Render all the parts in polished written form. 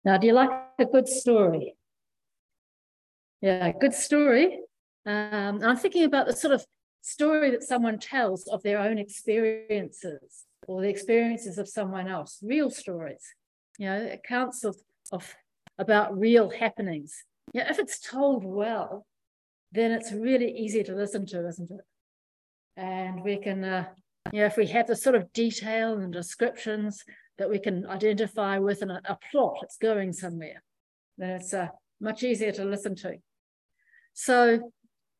Now, do you like a good story? Yeah, good story. I'm thinking about the sort of story that someone tells of their own experiences or the experiences of someone else, real stories, accounts of about real happenings. If it's told well, then it's really easy to listen to, isn't it? And we can, if we have the sort of detail and descriptions that we can identify with in a plot, it's going somewhere, then it's much easier to listen to. So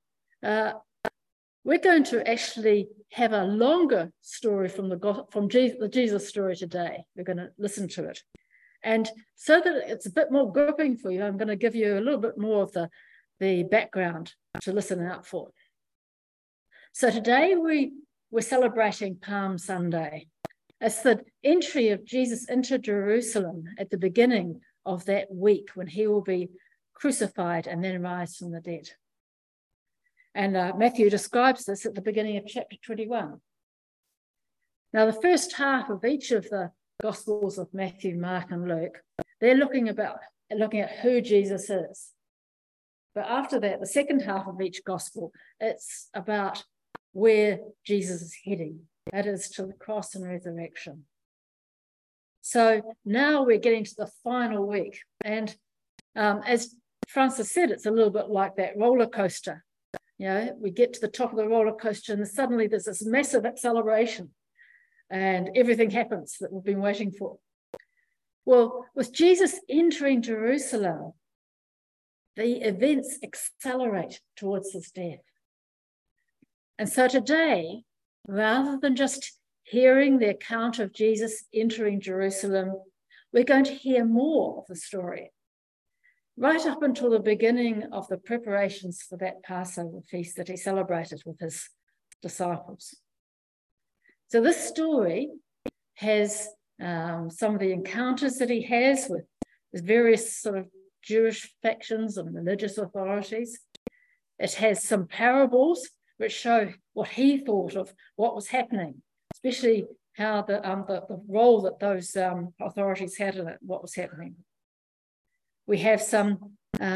we're going to actually have a longer story from the Jesus story today. We're going to listen to it. And so that it's a bit more gripping for you, I'm going to give you a little bit more of the background to listen out for. So today we're celebrating Palm Sunday. It's the entry of Jesus into Jerusalem at the beginning of that week when he will be crucified and then rise from the dead. And Matthew describes this at the beginning of chapter 21. Now, the first half of each of the Gospels of Matthew, Mark, and Luke, they're looking at who Jesus is. But after that, the second half of each Gospel, it's about where Jesus is heading. That is to the cross and resurrection. So now we're getting to the final week. And as Francis said, it's a little bit like that roller coaster. We get to the top of the roller coaster and suddenly there's this massive acceleration and everything happens that we've been waiting for. Well, with Jesus entering Jerusalem, the events accelerate towards his death. And so today, rather than just hearing the account of Jesus entering Jerusalem, we're going to hear more of the story, right up until the beginning of the preparations for that Passover feast that he celebrated with his disciples. So this story has some of the encounters that he has with various sort of Jewish factions and religious authorities. It has some parables which show what he thought of what was happening, especially how the role that those authorities had in it, what was happening. We have some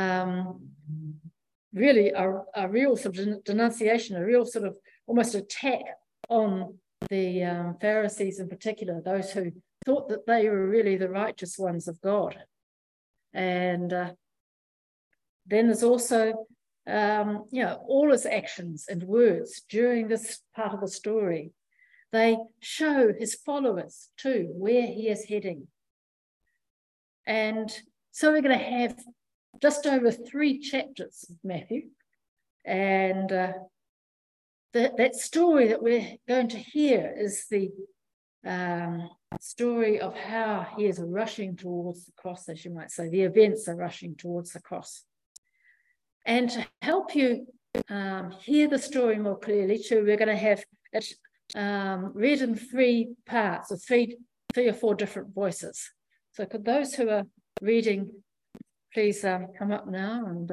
really a real sort of denunciation, a real sort of almost attack on the Pharisees in particular, those who thought that they were really the righteous ones of God. And then there's also, all his actions and words during this part of the story. They show his followers too where he is heading. And so we're going to have just over 3 chapters of Matthew. And that story that we're going to hear is the story of how he is rushing towards the cross, as you might say. The events are rushing towards the cross. And to help you hear the story more clearly too, we're going to have it read in 3 parts, or three or four different voices. So could those who are reading please come up now and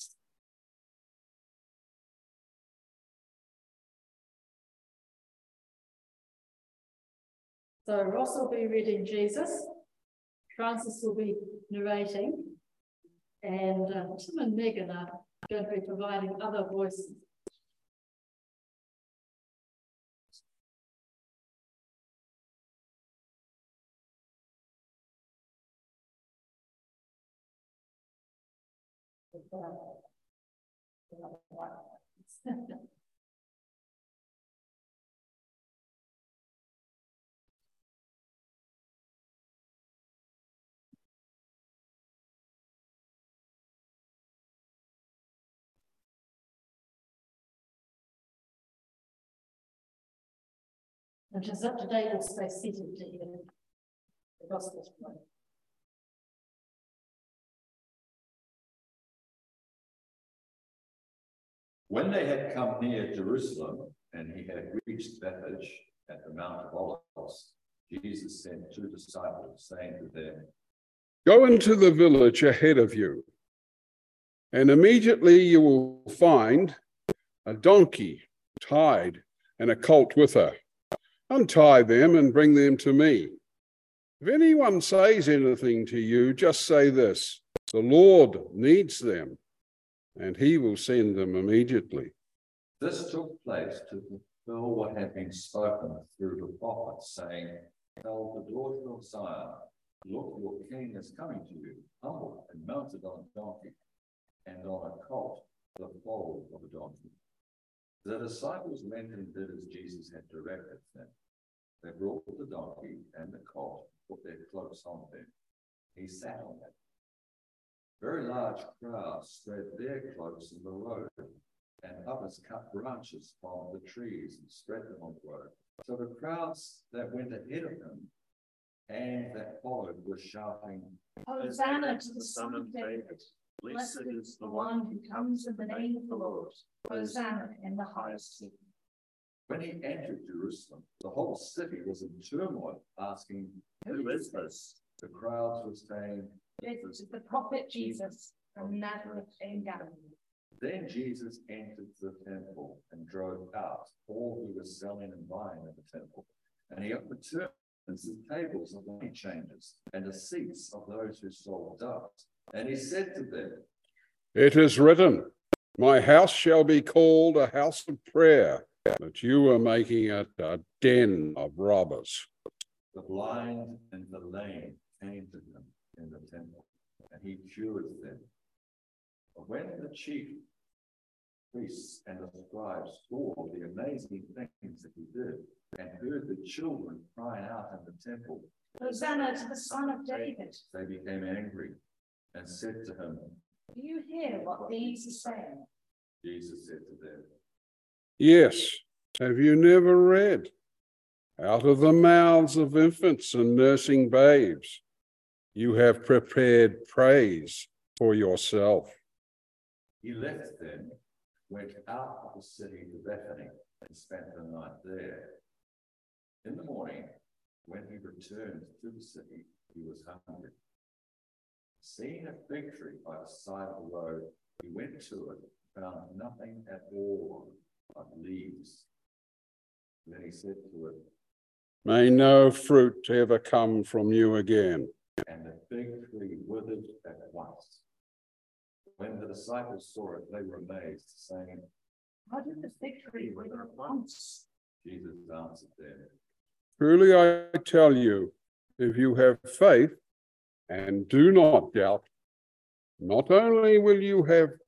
so Ross will be reading Jesus, Francis will be narrating, and Tim and Megan are going to be providing other voices. And just up to date, we'll stay seated to hear the gospel story. When they had come near Jerusalem, and he had reached Bethphage at the Mount of Olives, Jesus sent 2 disciples, saying to them, "Go into the village ahead of you, and immediately you will find a donkey tied and a colt with her. Untie them and bring them to me. If anyone says anything to you, just say this: the Lord needs them, and he will send them immediately. This took place to fulfill what had been spoken through the prophets, saying, "Tell the daughter of Zion, look, your king is coming to you, humble and mounted on a donkey, and on a colt, the foal of a donkey." The disciples went and did as Jesus had directed them. They brought the donkey and the colt, put their cloaks on them. He sat on them. Very large crowds spread their cloaks in the road, and others cut branches from the trees and spread them on the road. So the crowds that went ahead of him and that followed were shouting, "Hosanna to the Son of David. Blessed is the one who comes in the name of the Lord. Hosanna in the highest heaven." When he entered Jerusalem, the whole city was in turmoil, asking, "Who is this?" The crowds were saying, "This is the prophet Jesus from Nazareth in Galilee." Then Jesus entered the temple and drove out all who were selling and buying in the temple. And he overturned the tables of money changers and the seats of those who sold doves. And he said to them, "It is written, my house shall be called a house of prayer, but you are making it a den of robbers." The blind and the lame came to him in the temple, and he cured them. But when the chief priests and the scribes saw the amazing things that he did, and heard the children crying out in the temple, "Hosanna to the Son of David," they became angry and said to him, "Do you hear what these are saying?" Jesus said to them, Yes, have you never read? Out of the mouths of infants and nursing babes, you have prepared praise for yourself. He left them, went out of the city to Bethany, and spent the night there. In the morning, when he returned to the city, he was hungry. Seeing a fig tree by the side of the road, he went to it, found nothing at all but leaves. Then he said to it, May no fruit ever come from you again. and the fig tree withered at once. When the disciples saw it, they were amazed, saying, "How did the fig tree wither at once?" Jesus answered them, Truly I tell you, if you have faith and do not doubt, not only will you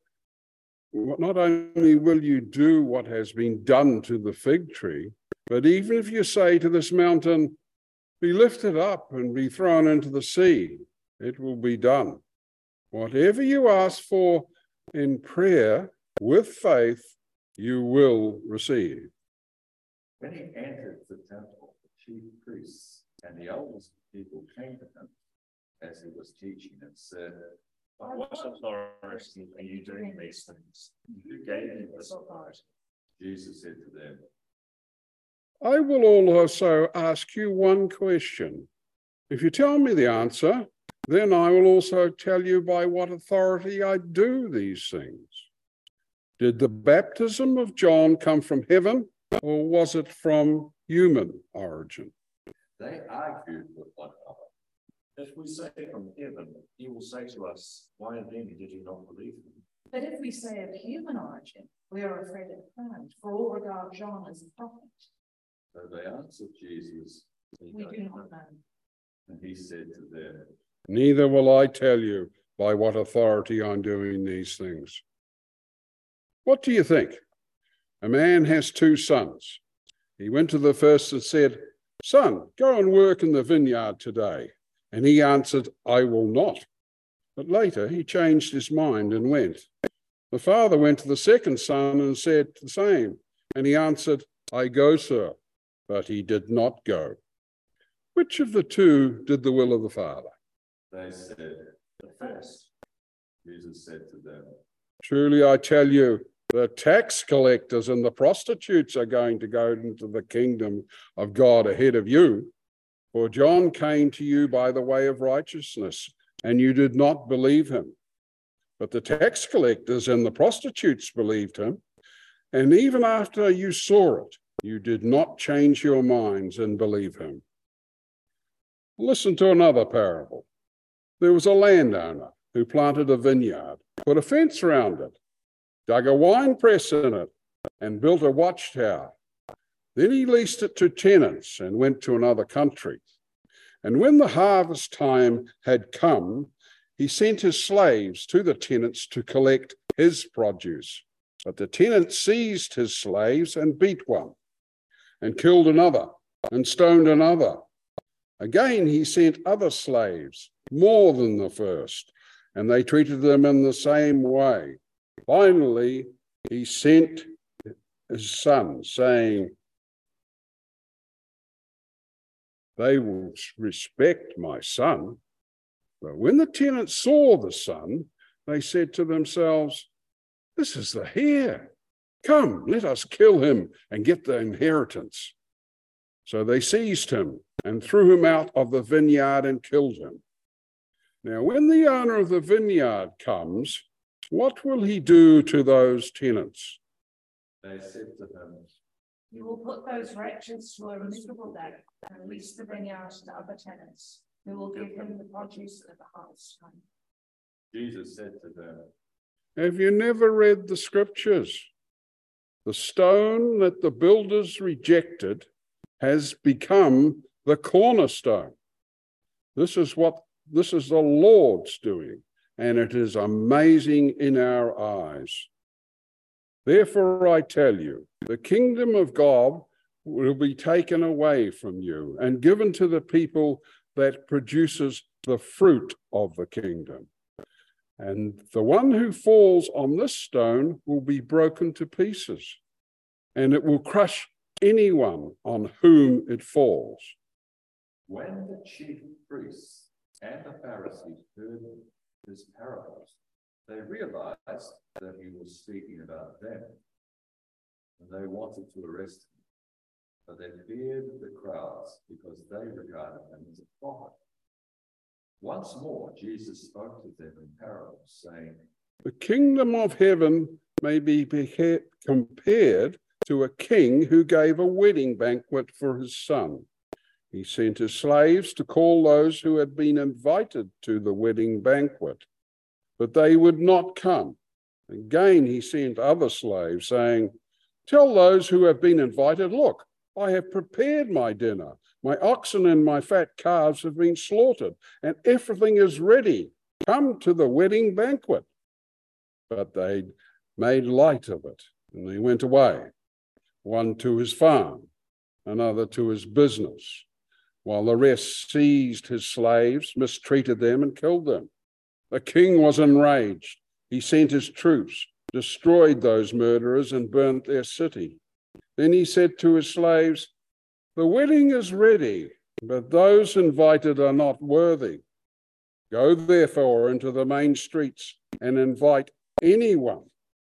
do what has been done to the fig tree, but even if you say to this mountain, be lifted up and be thrown into the sea, it will be done. Whatever you ask for in prayer with faith, you will receive. When he entered the temple, the chief priests and the elders of the people came to him as he was teaching and said, "By what authority are you doing these things? Who gave you this authority?" Jesus said to them, I will also ask you one question. If you tell me the answer, then I will also tell you by what authority I do these things. Did the baptism of John come from heaven, or was it from human origin? They argued with one another. If we say from heaven, he will say to us, "Why then did you not believe him?" But if we say of human origin, we are afraid of crowd, for all regard John as a prophet. So they answered Jesus, We do not know. and he said to them, Neither will I tell you by what authority I'm doing these things. What do you think? A man has 2 sons. He went to the first and said, Son, go and work in the vineyard today. And he answered, I will not. But later he changed his mind and went. The father went to the second son and said the same. And he answered, I go, sir. But he did not go. Which of the 2 did the will of the Father? They said, The first. Jesus said to them, Truly I tell you, the tax collectors and the prostitutes are going to go into the kingdom of God ahead of you. For John came to you by the way of righteousness, and you did not believe him. But the tax collectors and the prostitutes believed him, and even after you saw it, you did not change your minds and believe him. Listen to another parable. There was a landowner who planted a vineyard, put a fence around it, dug a wine press in it, and built a watchtower. Then he leased it to tenants and went to another country. And when the harvest time had come, he sent his slaves to the tenants to collect his produce. But the tenants seized his slaves and beat one, and killed another, and stoned another. Again, he sent other slaves, more than the first, and they treated them in the same way. Finally, he sent his son, saying, "They will respect my son." But when the tenants saw the son, they said to themselves, "This is the heir. Come, let us kill him and get the inheritance." So they seized him and threw him out of the vineyard and killed him. Now, when the owner of the vineyard comes, what will he do to those tenants? They said to him, "You will put those wretches to a miserable day and lease the vineyard to other tenants, who will give him the produce at the harvest time." Jesus said to them, Have you never read the scriptures? The stone that the builders rejected has become the cornerstone. This is the Lord's doing, and it is amazing in our eyes. Therefore, I tell you, the kingdom of God will be taken away from you and given to the people that produces the fruit of the kingdom. And the one who falls on this stone will be broken to pieces, and it will crush anyone on whom it falls. when the chief priests and the Pharisees heard his parables, they realized that he was speaking about them, and they wanted to arrest him. But they feared the crowds because they regarded him as a prophet. Once more, Jesus spoke to them in parables, saying, The kingdom of heaven may be compared to a king who gave a wedding banquet for his son. He sent his slaves to call those who had been invited to the wedding banquet, but they would not come. Again, he sent other slaves, saying, Tell those who have been invited, look, I have prepared my dinner. My oxen and my fat calves have been slaughtered, and everything is ready. Come to the wedding banquet. But they made light of it, and they went away, one to his farm, another to his business, while the rest seized his slaves, mistreated them, and killed them. The king was enraged. He sent his troops, destroyed those murderers, and burnt their city. Then he said to his slaves, The wedding is ready, but those invited are not worthy. Go therefore into the main streets and invite everyone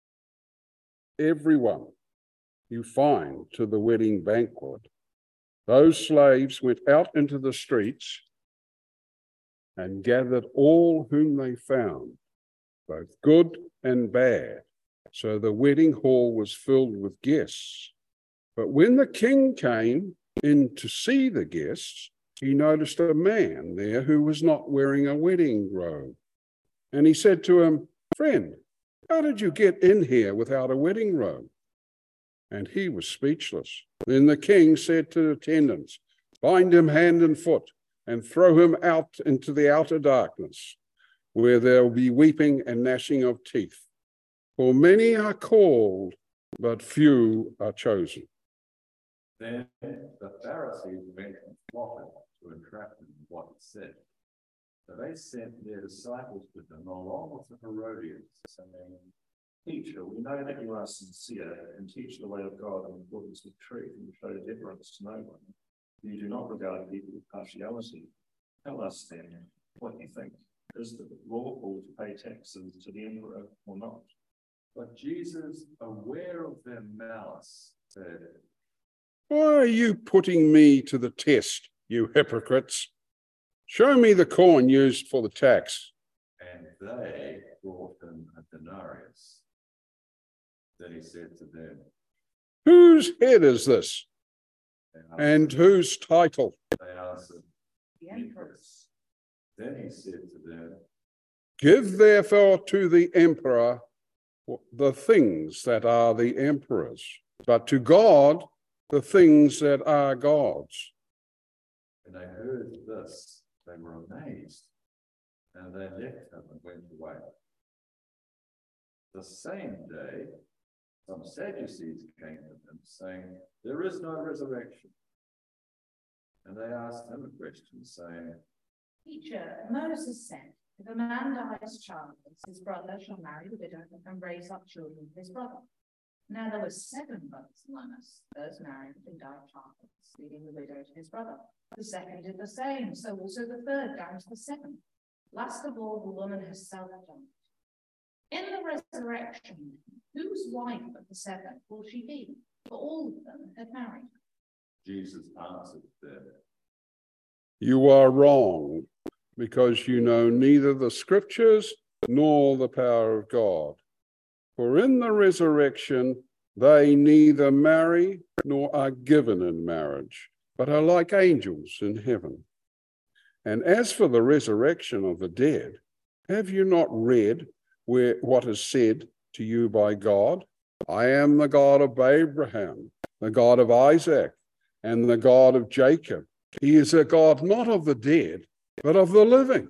you find to the wedding banquet. Those slaves went out into the streets and gathered all whom they found, both good and bad. So the wedding hall was filled with guests. But when the king came in to see the guests, he noticed a man there who was not wearing a wedding robe. And he said to him, Friend, how did you get in here without a wedding robe? And he was speechless. Then the king said to the attendants, Bind him hand and foot and throw him out into the outer darkness, where there will be weeping and gnashing of teeth. For many are called, but few are chosen. Then the Pharisees went and plotted to entrap him in what he said. So they sent their disciples with him, along with the Herodians, saying, Teacher, we know that you are sincere and teach the way of God in accordance with truth and show deference to no one. You do not regard people with partiality. Tell us then what you think. Is it lawful to pay taxes to the emperor or not? But Jesus, aware of their malice, said, Why are you putting me to the test, you hypocrites? Show me the coin used for the tax. And they brought him a denarius. Then he said to them, Whose head is this? They And whose title? answered, the emperors. Then he said to them, Give therefore to the emperor the things that are the emperor's, but to God the things that are God's. When they heard this, they were amazed, and they left him and went away. The same day, some Sadducees came to him, saying, There is no resurrection. And they asked him a question, saying, Teacher, Moses said, if a man dies childless, his brother shall marry the widow and raise up children with his brother. Now there were 7 brothers among us. First married and died childless, leaving the widow to his brother. The second did the same, so also the third down to the 7th. Last of all, the woman herself died. In the resurrection, whose wife of the 7 will she be? For all of them had married. Jesus answered them, You are wrong, because you know neither the scriptures nor the power of God. For in the resurrection they neither marry nor are given in marriage, but are like angels in heaven. And as for the resurrection of the dead, have you not read what is said to you by God? I am the God of Abraham, the God of Isaac, and the God of Jacob. He is a God not of the dead, but of the living.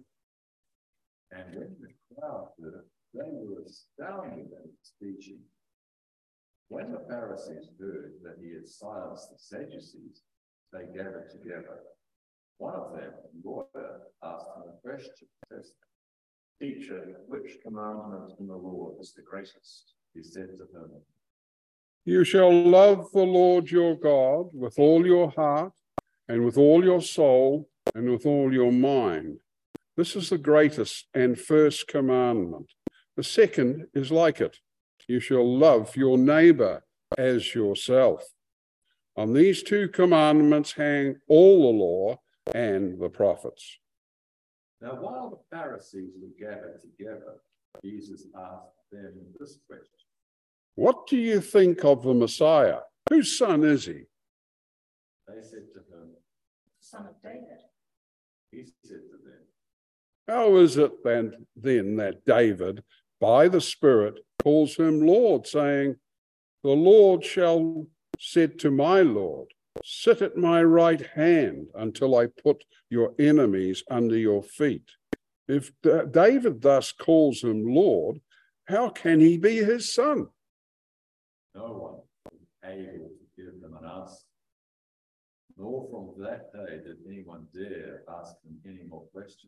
and when the crowd heard it, they were astounded at his teaching. When the Pharisees heard that he had silenced the Sadducees, they gathered together. One of them, a lawyer, asked him a question. Teacher, which commandment in the law is the greatest? He said to him, You shall love the Lord your God with all your heart and with all your soul and with all your mind. This is the greatest and first commandment. The second is like it. You shall love your neighbor as yourself. On these 2 commandments hang all the law and the prophets. Now, while the Pharisees were gathered together, Jesus asked them this question. What do you think of the Messiah? Whose son is he? They said to him, Son of David. he said to them, How is it then that David, by the Spirit, calls him Lord, saying, The Lord said to my Lord, Sit at my right hand until I put your enemies under your feet. If David thus calls him Lord, how can he be his son? no one was able to give them an answer. Nor from that day did anyone dare ask him any more questions.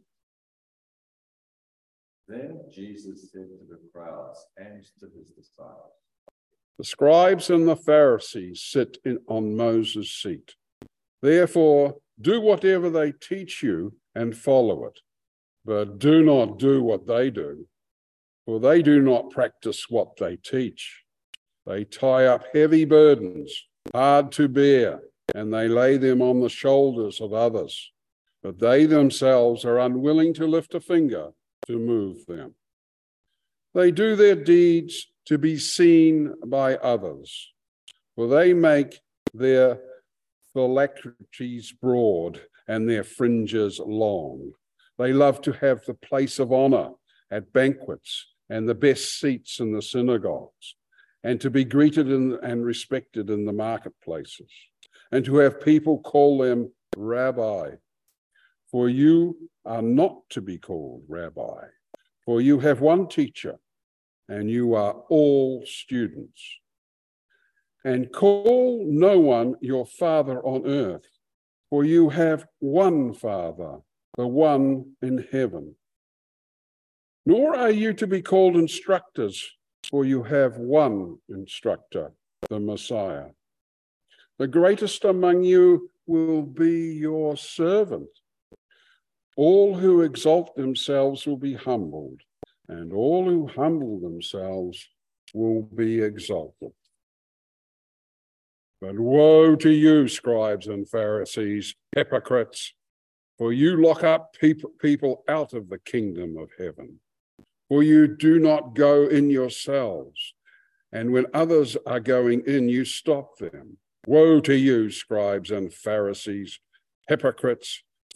Then Jesus said to the crowds and to his disciples, The scribes and the Pharisees sit on Moses' seat. Therefore, do whatever they teach you and follow it. But do not do what they do, for they do not practice what they teach. They tie up heavy burdens, hard to bear, and they lay them on the shoulders of others. But they themselves are unwilling to lift a finger to move them. They do their deeds to be seen by others, for they make their phylacteries broad and their fringes long. They love to have the place of honor at banquets and the best seats in the synagogues, and to be greeted and respected in the marketplaces, and to have people call them Rabbi. For you are not to be called Rabbi, for you have one teacher, and you are all students. And call no one your father on earth, for you have one Father, the one in heaven. Nor are you to be called instructors, for you have one instructor, the Messiah. The greatest among you will be your servant. All who exalt themselves will be humbled, and all who humble themselves will be exalted. But woe to you, scribes and Pharisees, hypocrites, for you lock up people out of the kingdom of heaven. For you do not go in yourselves, and when others are going in, you stop them. Woe to you, scribes and Pharisees, hypocrites,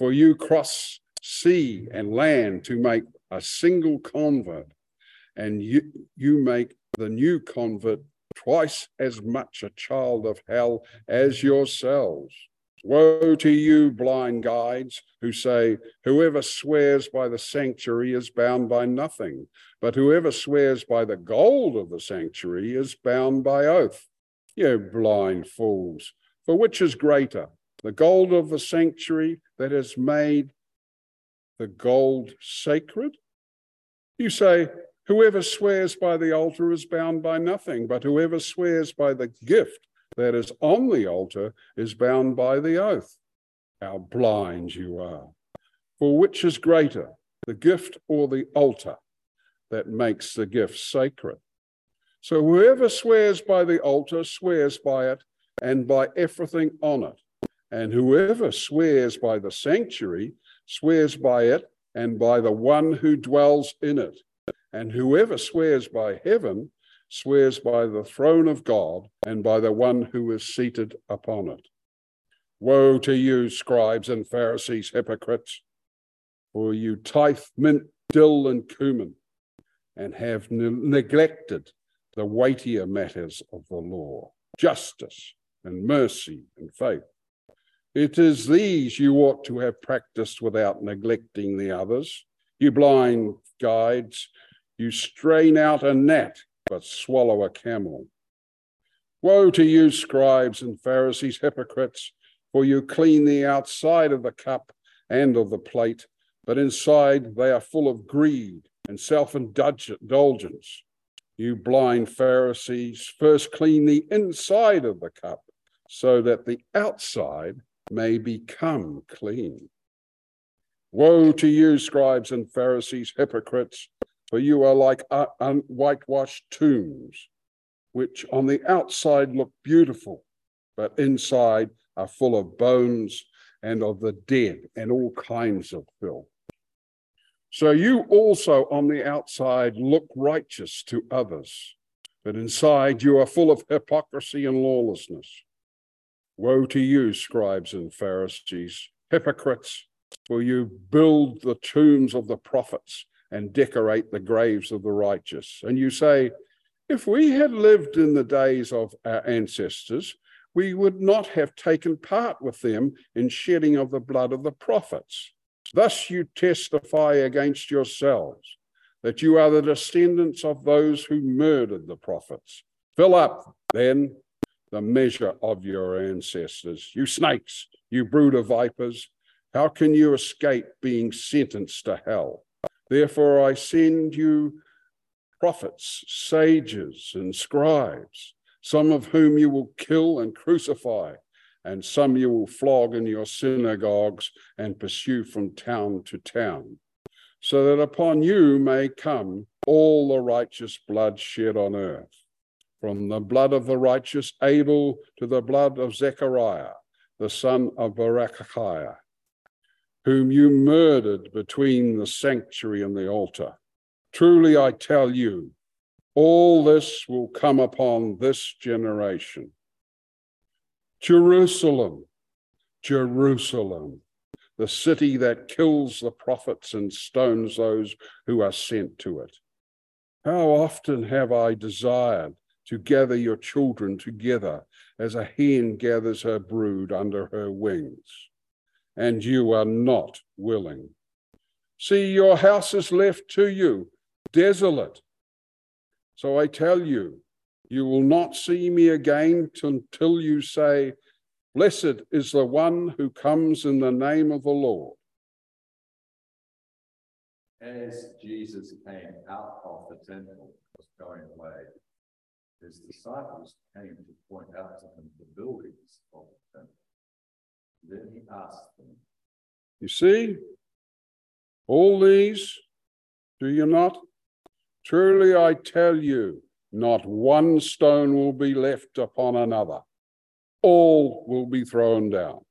For you cross sea and land to make a single convert, and you make the new convert twice as much a child of hell as yourselves. Woe to you, blind guides, who say, whoever swears by the sanctuary is bound by nothing, but whoever swears by the gold of the sanctuary is bound by oath. You blind fools, for which is greater, the gold of the sanctuary that has made the gold sacred? You say, whoever swears by the altar is bound by nothing, but whoever swears by the gift that is on the altar is bound by the oath. How blind you are! For which is greater, the gift or the altar that makes the gift sacred? So whoever swears by the altar swears by it and by everything on it. And whoever swears by the sanctuary swears by it and by the one who dwells in it. And whoever swears by heaven swears by the throne of God and by the one who is seated upon it. Woe to you, scribes and Pharisees, hypocrites, for you tithe mint, dill, and cumin, and have neglected the weightier matters of the law, justice and mercy and faith. It is these you ought to have practiced without neglecting the others. You blind guides, you strain out a gnat, but swallow a camel. Woe to you, scribes and Pharisees, hypocrites, for you clean the outside of the cup and of the plate, but inside they are full of greed and self-indulgence. You blind Pharisees, first clean the inside of the cup, so that the outside may become clean. Woe to you, scribes and Pharisees, hypocrites, for you are like whitewashed tombs, which on the outside look beautiful, but inside are full of bones and of the dead and all kinds of filth. So you also on the outside look righteous to others, but inside you are full of hypocrisy and lawlessness. Woe to you, scribes and Pharisees, hypocrites, for you build the tombs of the prophets and decorate the graves of the righteous. And you say, if we had lived in the days of our ancestors, we would not have taken part with them in shedding of the blood of the prophets. Thus you testify against yourselves that you are the descendants of those who murdered the prophets. Fill up, then, the measure of your ancestors. You snakes, you brood of vipers, how can you escape being sentenced to hell? Therefore I send you prophets, sages, and scribes, some of whom you will kill and crucify, and some you will flog in your synagogues and pursue from town to town, so that upon you may come all the righteous blood shed on earth, from the blood of the righteous Abel to the blood of Zechariah, the son of Berechiah, whom you murdered between the sanctuary and the altar. Truly I tell you, all this will come upon this generation. Jerusalem, Jerusalem, the city that kills the prophets and stones those who are sent to it. How often have I desired to gather your children together as a hen gathers her brood under her wings, and you are not willing. See, your house is left to you, desolate. So I tell you, you will not see me again until you say, blessed is the one who comes in the name of the Lord. As Jesus came out of the temple, was going away, his disciples came to point out to him the buildings of the temple. Then he asked them, you see, all these, do you not? Truly I tell you, not one stone will be left upon another. All will be thrown down.